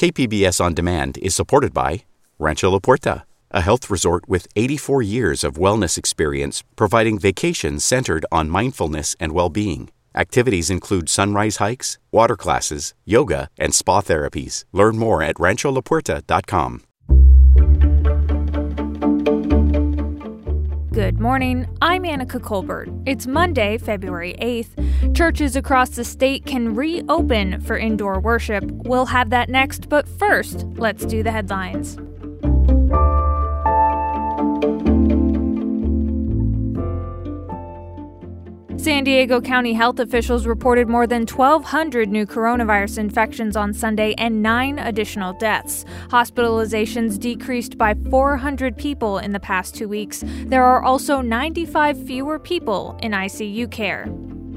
KPBS On Demand is supported by Rancho La Puerta, a health resort with 84 years of wellness experience providing vacations centered on mindfulness and well-being. Activities include sunrise hikes, water classes, yoga, and spa therapies. Learn more at rancholapuerta.com. Good morning, I'm Annika Colbert. It's Monday, February 8th. Churches across the state can reopen for indoor worship. We'll have that next, but first, let's do the headlines. San Diego County health officials reported more than 1,200 new coronavirus infections on Sunday and 9 additional deaths. Hospitalizations decreased by 400 people in the past 2 weeks. There are also 95 fewer people in ICU care.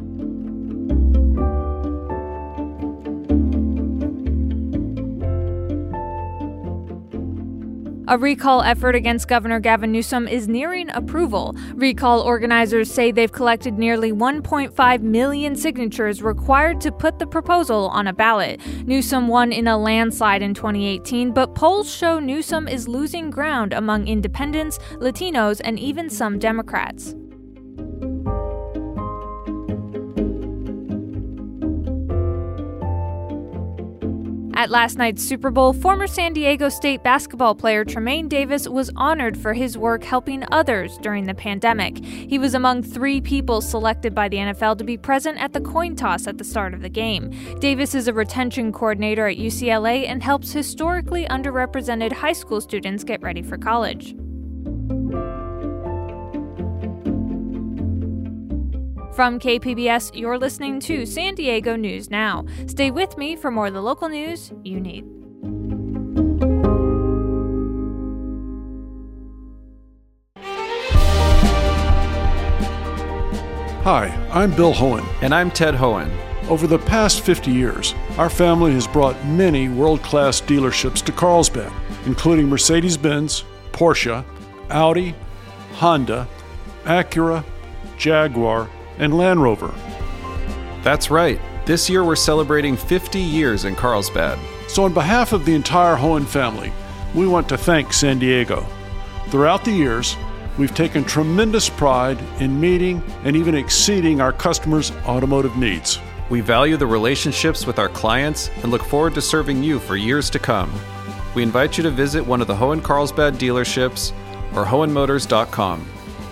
A recall effort against Governor Gavin Newsom is nearing approval. Recall organizers say they've collected nearly 1.5 million signatures required to put the proposal on a ballot. Newsom won in a landslide in 2018, but polls show Newsom is losing ground among independents, Latinos, and even some Democrats. At last night's Super Bowl, former San Diego State basketball player Tremaine Davis was honored for his work helping others during the pandemic. He was among 3 people selected by the NFL to be present at the coin toss at the start of the game. Davis is a retention coordinator at UCLA and helps historically underrepresented high school students get ready for college. From KPBS, you're listening to San Diego News Now. Stay with me for more of the local news you need. Hi, I'm Bill Hohen. And I'm Ted Hohen. Over the past 50 years, our family has brought many world-class dealerships to Carlsbad, including Mercedes-Benz, Porsche, Audi, Honda, Acura, Jaguar, and Land Rover. That's right. This year we're celebrating 50 years in Carlsbad. So on behalf of the entire Hohen family, we want to thank San Diego. Throughout the years, we've taken tremendous pride in meeting and even exceeding our customers' automotive needs. We value the relationships with our clients and look forward to serving you for years to come. We invite you to visit one of the Hohen Carlsbad dealerships or hohenmotors.com.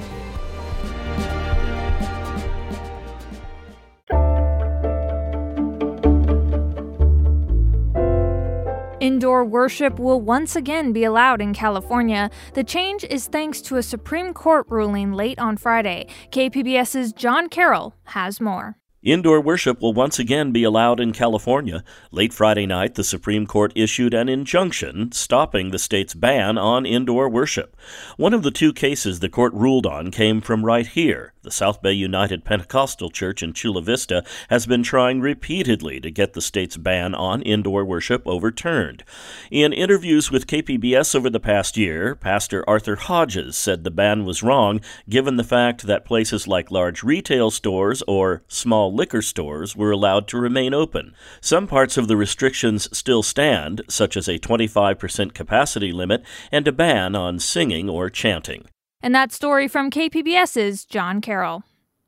Indoor worship will once again be allowed in California. The change is thanks to a Supreme Court ruling late on Friday. KPBS's John Carroll has more. Indoor worship will once again be allowed in California. Late Friday night, the Supreme Court issued an injunction stopping the state's ban on indoor worship. One of the 2 cases the court ruled on came from right here. The South Bay United Pentecostal Church in Chula Vista has been trying repeatedly to get the state's ban on indoor worship overturned. In interviews with KPBS over the past year, Pastor Arthur Hodges said the ban was wrong given the fact that places like large retail stores or small liquor stores were allowed to remain open. Some parts of the restrictions still stand, such as a 25% capacity limit and a ban on singing or chanting. And that story from KPBS's John Carroll.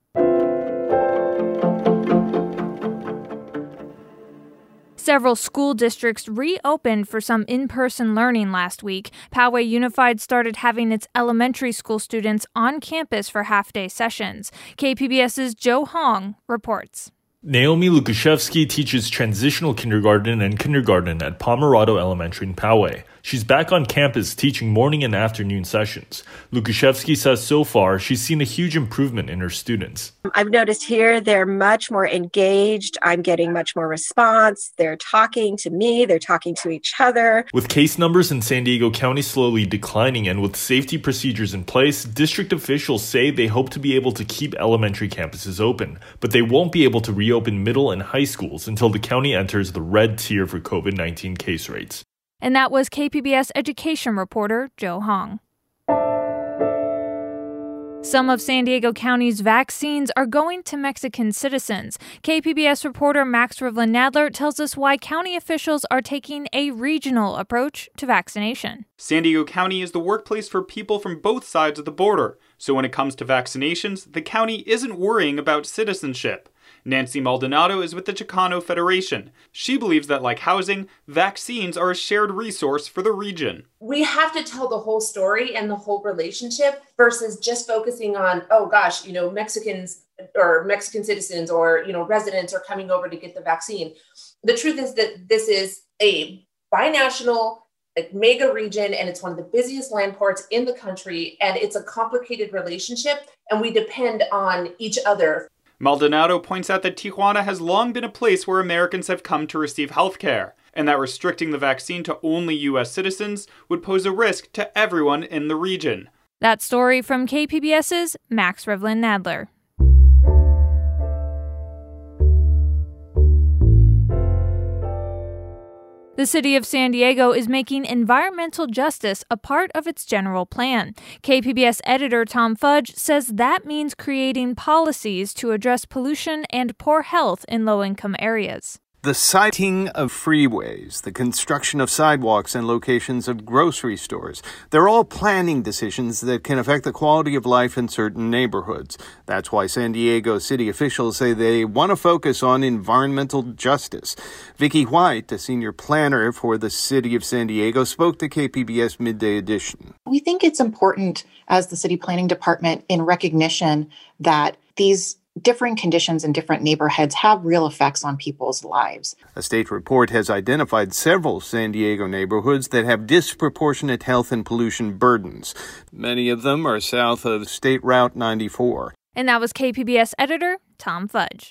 Several school districts reopened for some in-person learning last week. Poway Unified started having its elementary school students on campus for half-day sessions. KPBS's Joe Hong reports. Naomi Lukushevsky teaches transitional kindergarten and kindergarten at Pomerado Elementary in Poway. She's back on campus teaching morning and afternoon sessions. Lukushevsky says so far she's seen a huge improvement in her students. I've noticed here they're much more engaged. I'm getting much more response. They're talking to me. They're talking to each other. With case numbers in San Diego County slowly declining and with safety procedures in place, district officials say they hope to be able to keep elementary campuses open, but they won't be able to reopen middle and high schools until the county enters the red tier for COVID-19 case rates. And that was KPBS education reporter Joe Hong. Some of San Diego County's vaccines are going to Mexican citizens. KPBS reporter Max Rivlin-Nadler tells us why county officials are taking a regional approach to vaccination. San Diego County is the workplace for people from both sides of the border. So when it comes to vaccinations, the county isn't worrying about citizenship. Nancy Maldonado is with the Chicano Federation. She believes that, like housing, vaccines are a shared resource for the region. We have to tell the whole story and the whole relationship versus just focusing on, oh gosh, Mexicans or Mexican citizens or, residents are coming over to get the vaccine. The truth is that this is a binational, mega region, and it's one of the busiest land ports in the country, and it's a complicated relationship, and we depend on each other. Maldonado points out that Tijuana has long been a place where Americans have come to receive health care, and that restricting the vaccine to only U.S. citizens would pose a risk to everyone in the region. That story from KPBS's Max Rivlin-Nadler. The city of San Diego is making environmental justice a part of its general plan. KPBS editor Tom Fudge says that means creating policies to address pollution and poor health in low-income areas. The siting of freeways, the construction of sidewalks and locations of grocery stores, they're all planning decisions that can affect the quality of life in certain neighborhoods. That's why San Diego city officials say they want to focus on environmental justice. Vicki White, a senior planner for the city of San Diego, spoke to KPBS Midday Edition. We think it's important as the city planning department in recognition that these differing conditions in different neighborhoods have real effects on people's lives. A state report has identified several San Diego neighborhoods that have disproportionate health and pollution burdens. Many of them are south of State Route 94. And that was KPBS editor Tom Fudge.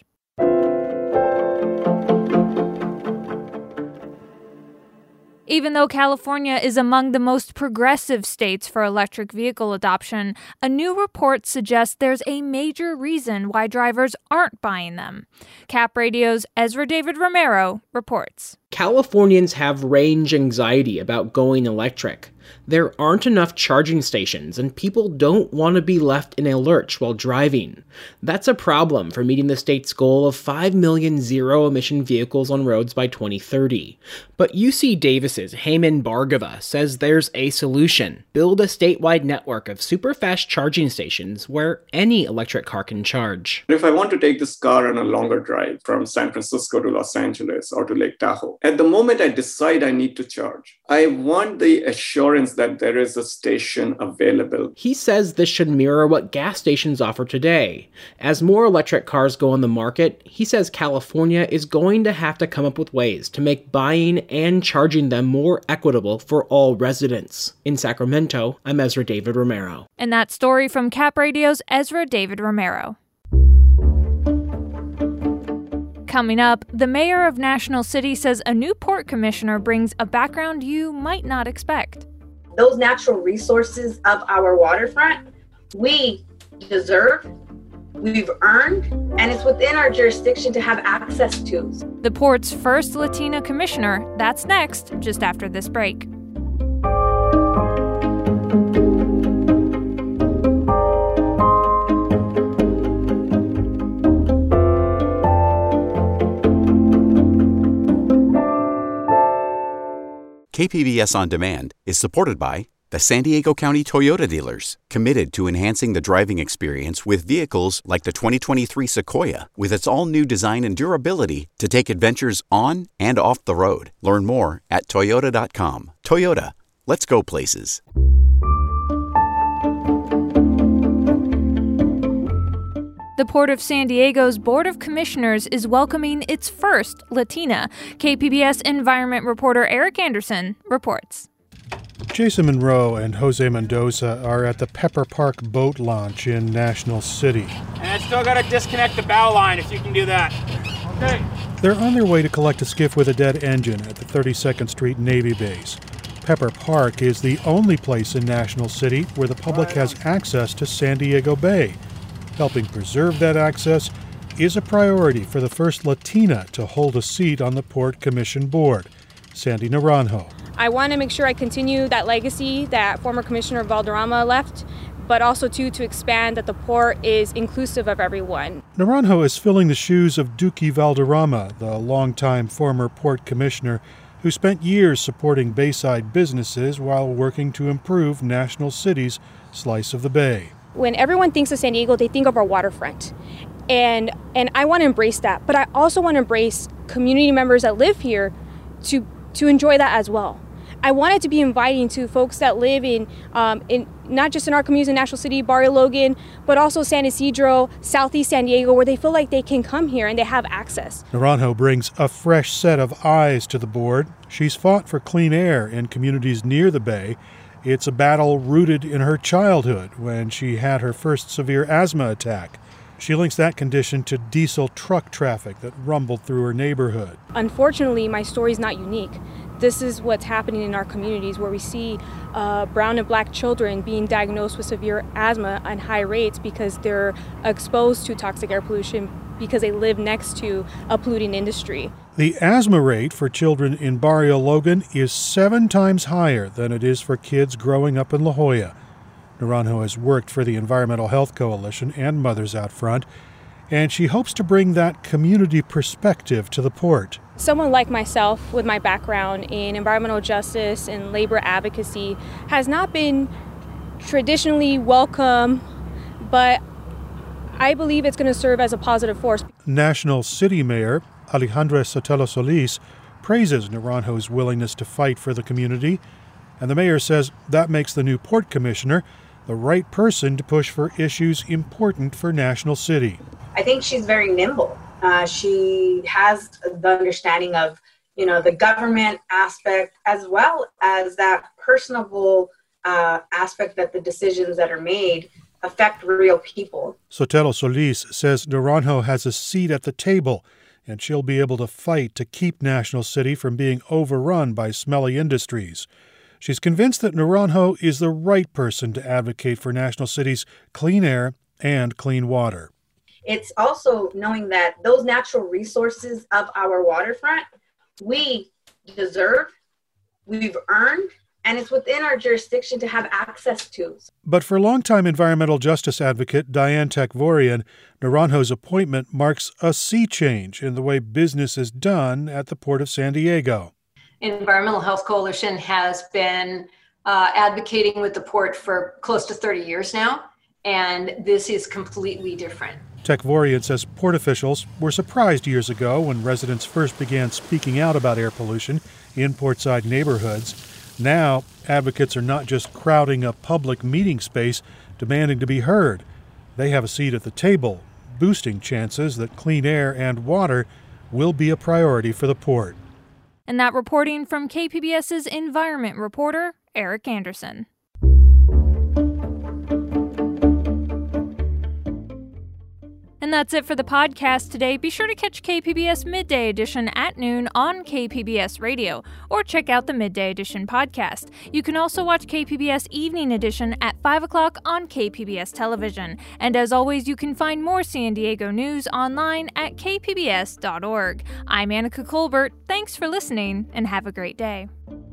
Even though California is among the most progressive states for electric vehicle adoption, a new report suggests there's a major reason why drivers aren't buying them. Cap Radio's Ezra David Romero reports. Californians have range anxiety about going electric. There aren't enough charging stations, and people don't want to be left in a lurch while driving. That's a problem for meeting the state's goal of 5 million zero-emission vehicles on roads by 2030. But UC Davis's Heyman Bhargava says there's a solution. Build a statewide network of super-fast charging stations where any electric car can charge. If I want to take this car on a longer drive from San Francisco to Los Angeles or to Lake Tahoe, at the moment I decide I need to charge, I want the assurance that there is a station available. He says this should mirror what gas stations offer today. As more electric cars go on the market, he says California is going to have to come up with ways to make buying and charging them more equitable for all residents. In Sacramento, I'm Ezra David Romero. And that story from Cap Radio's Ezra David Romero. Coming up, the mayor of National City says a new port commissioner brings a background you might not expect. Those natural resources of our waterfront, we deserve, we've earned, and it's within our jurisdiction to have access to. The port's first Latina commissioner, that's next, just after this break. KPBS On Demand is supported by the San Diego County Toyota dealers, committed to enhancing the driving experience with vehicles like the 2023 Sequoia, with its all-new design and durability to take adventures on and off the road. Learn more at Toyota.com. Toyota, let's go places. The Port of San Diego's Board of Commissioners is welcoming its first Latina. KPBS environment reporter Eric Anderson reports. Jason Monroe and Jose Mendoza are at the Pepper Park boat launch in National City. And I still got to disconnect the bow line if you can do that. Okay. They're on their way to collect a skiff with a dead engine at the 32nd Street Navy base. Pepper Park is the only place in National City where the public has access to San Diego Bay. Helping preserve that access is a priority for the first Latina to hold a seat on the Port Commission Board, Sandy Naranjo. I want to make sure I continue that legacy that former Commissioner Valderrama left, but also to expand that the port is inclusive of everyone. Naranjo is filling the shoes of Duque Valderrama, the longtime former port commissioner who spent years supporting Bayside businesses while working to improve National City's slice of the bay. When everyone thinks of San Diego, they think of our waterfront. And I want to embrace that, but I also want to embrace community members that live here to enjoy that as well. I want it to be inviting to folks that live in not just in our communities in National City, Barrio Logan, but also San Ysidro, Southeast San Diego, where they feel like they can come here and they have access. Naranjo brings a fresh set of eyes to the board. She's fought for clean air in communities near the bay. It's a battle rooted in her childhood when she had her first severe asthma attack. She links that condition to diesel truck traffic that rumbled through her neighborhood. Unfortunately, my story is not unique. This is what's happening in our communities, where we see brown and black children being diagnosed with severe asthma on high rates because they're exposed to toxic air pollution because they live next to a polluting industry. The asthma rate for children in Barrio Logan is 7 times higher than it is for kids growing up in La Jolla. Naranjo has worked for the Environmental Health Coalition and Mothers Out Front, and she hopes to bring that community perspective to the port. Someone like myself, with my background in environmental justice and labor advocacy, has not been traditionally welcome, but I believe it's going to serve as a positive force. National City Mayor Alejandra Sotelo Solis praises Naranjo's willingness to fight for the community, and the mayor says that makes the new port commissioner the right person to push for issues important for National City. I think she's very nimble. She has the understanding of, the government aspect as well as that personable aspect that the decisions that are made affect real people. Sotelo Solis says Naranjo has a seat at the table, and she'll be able to fight to keep National City from being overrun by smelly industries. She's convinced that Naranjo is the right person to advocate for National City's clean air and clean water. It's also knowing that those natural resources of our waterfront, we deserve, we've earned, and it's within our jurisdiction to have access to. But for longtime environmental justice advocate Diane Takvorian, Naranjo's appointment marks a sea change in the way business is done at the Port of San Diego. Environmental Health Coalition has been advocating with the port for close to 30 years now, and this is completely different. Takvorian says port officials were surprised years ago when residents first began speaking out about air pollution in portside neighborhoods. Now, advocates are not just crowding a public meeting space demanding to be heard. They have a seat at the table, boosting chances that clean air and water will be a priority for the port. And that reporting from KPBS's environment reporter, Eric Anderson. And that's it for the podcast today. Be sure to catch KPBS Midday Edition at noon on KPBS Radio, or check out the Midday Edition podcast. You can also watch KPBS Evening Edition at 5 o'clock on KPBS Television. And as always, you can find more San Diego news online at kpbs.org. I'm Annika Colbert. Thanks for listening, and have a great day.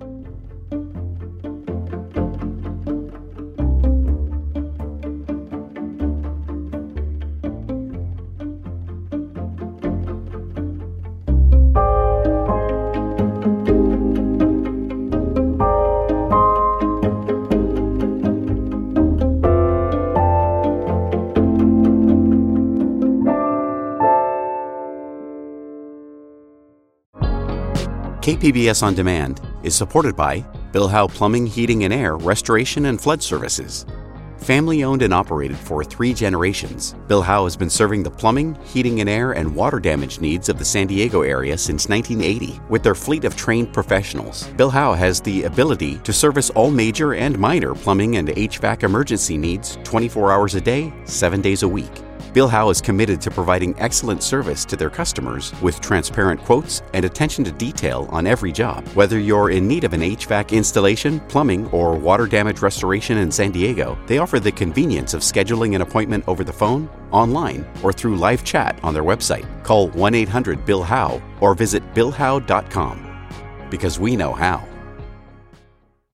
KPBS On Demand is supported by Bill Howe Plumbing, Heating and Air, Restoration and Flood Services. Family owned and operated for 3 generations, Bill Howe has been serving the plumbing, heating and air, and water damage needs of the San Diego area since 1980. With their fleet of trained professionals, Bill Howe has the ability to service all major and minor plumbing and HVAC emergency needs 24 hours a day, 7 days a week. Bill Howe is committed to providing excellent service to their customers with transparent quotes and attention to detail on every job. Whether you're in need of an HVAC installation, plumbing, or water damage restoration in San Diego, they offer the convenience of scheduling an appointment over the phone, online, or through live chat on their website. Call 1-800-BILL-HOWE or visit BillHowe.com, because we know how.